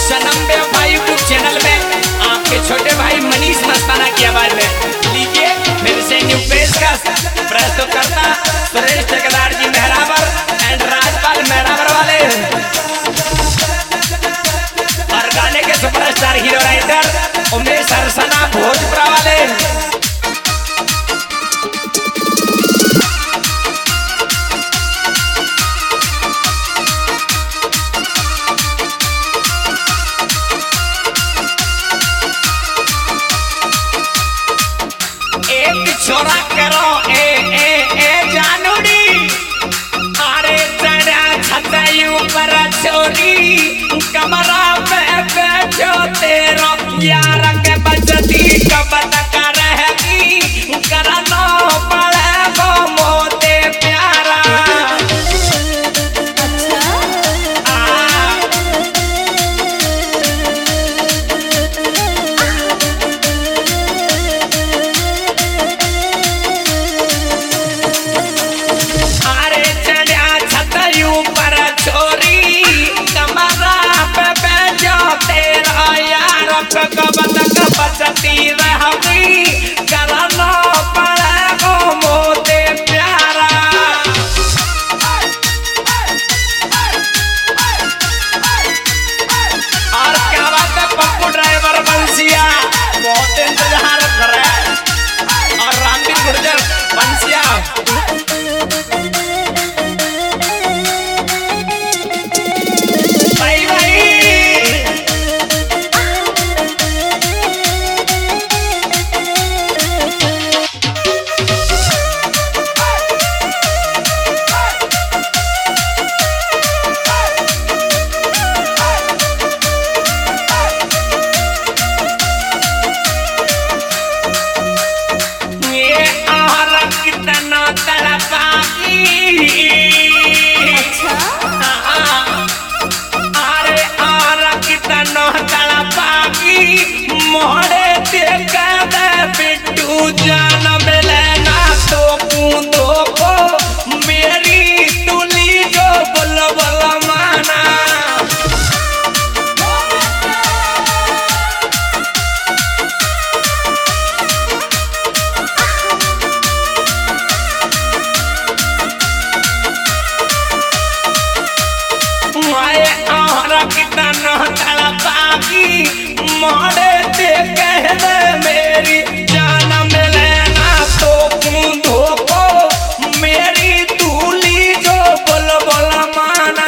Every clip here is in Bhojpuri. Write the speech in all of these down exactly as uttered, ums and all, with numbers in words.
सनम बेवफा यूट्यूब चैनल में आपके छोटे भाई मनीष मस्ताना की आवाज में लीजिए मेरे से न्यू पेशकश प्रस्तुत करता सुरेश ठेकेदार जी मेहराबर एंड राजपाल मेहराबर वाले और गाने के superstar hero writer Umesh Harsana Bhojpura वाले। छोरा करो ए ए ए जानूरी अरे चढ़ा छतई ऊपर छोरी कमरा पे बैठो तेरो यार के बचती कब तक रहेगी करना पड़ेगा मोते प्यारा। बचती रही करना पड़ेगा मोते प्यारा। और क्या बात है पप्पू ड्राइवर बंसिया बहुत इंतजार कर रहा है और रामदीन गुर्जर बंसिया मोड़े देखा बिट्टू जान मिलना तो कूदो को मेरी तुली जो बोल बोल माना। माए और कितना तड़पागी मोड़े कहने मेरी जान मिलना तो कूदो को मेरी दूली जो बोल बोल माना।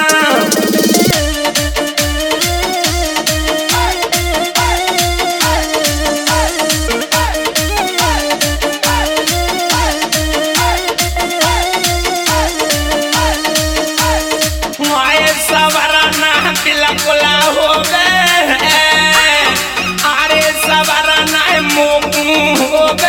माए सवरा ना बिल्कुल हो गए हो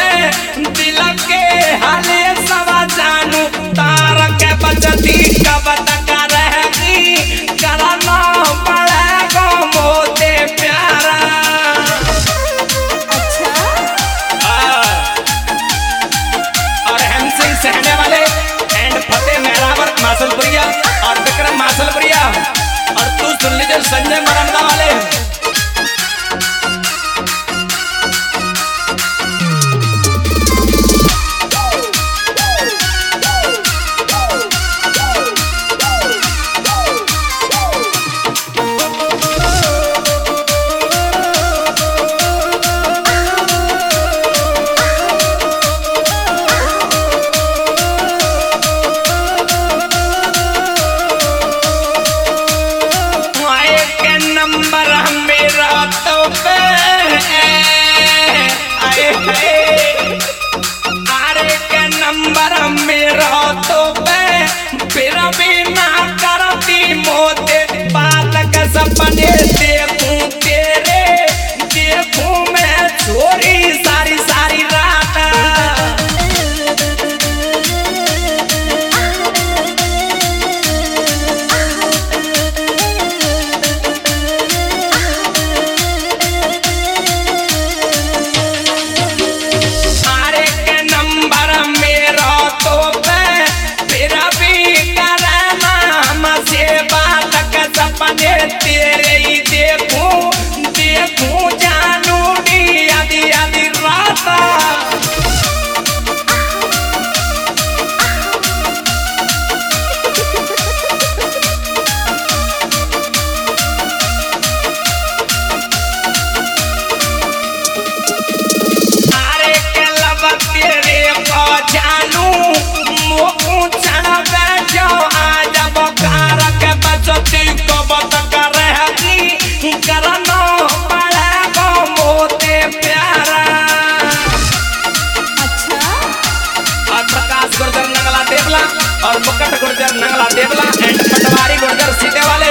देवला और मुकट गुर्जर नंगला देवला एंड पटवारी गुर्जर सीधे वाले।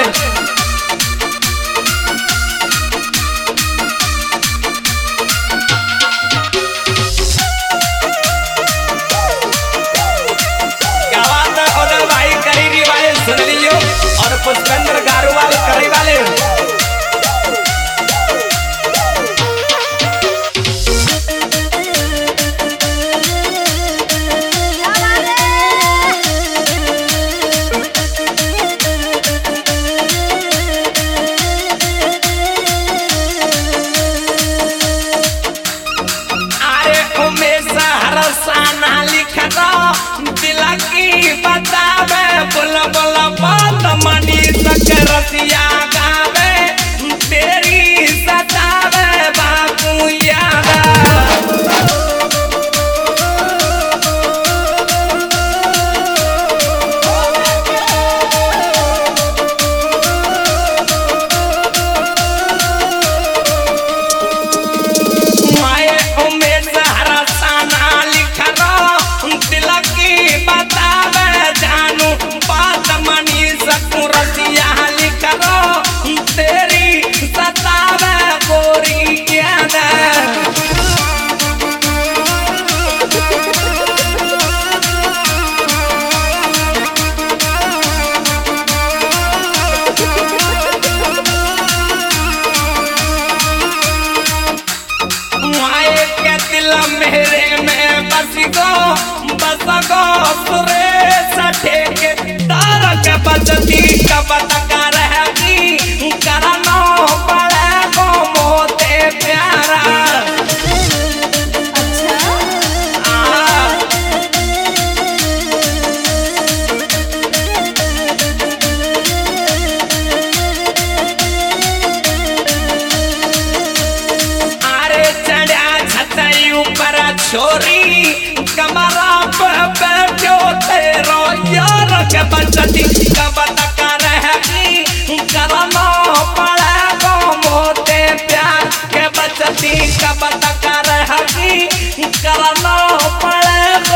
क्या बात है उदल भाई करीरी वाले सुन लियो और पुष्पेंद्र गारूवाल करी वाले। बतावे बुल बुल बात मनी तक रसिया गावे तेरी सतावे बापू याद। माए उमेश हरसाना लिखना तिलक की बतावे जानू बात मनी सकू रसिया लिखना तेरी सतावे गोरी याद। माए के दिल मेरे में बस गो बस गो सुरेश ठेके तार के बचती कब तक रहेगी करनो पड़े गो मोते प्यारा। छोरी कमरा पे बैठो तेरो यार के बचती कब तक रहेगी करनो पड़े गो मोते प्यार के बचती कब तक रहेगी करनो पड़े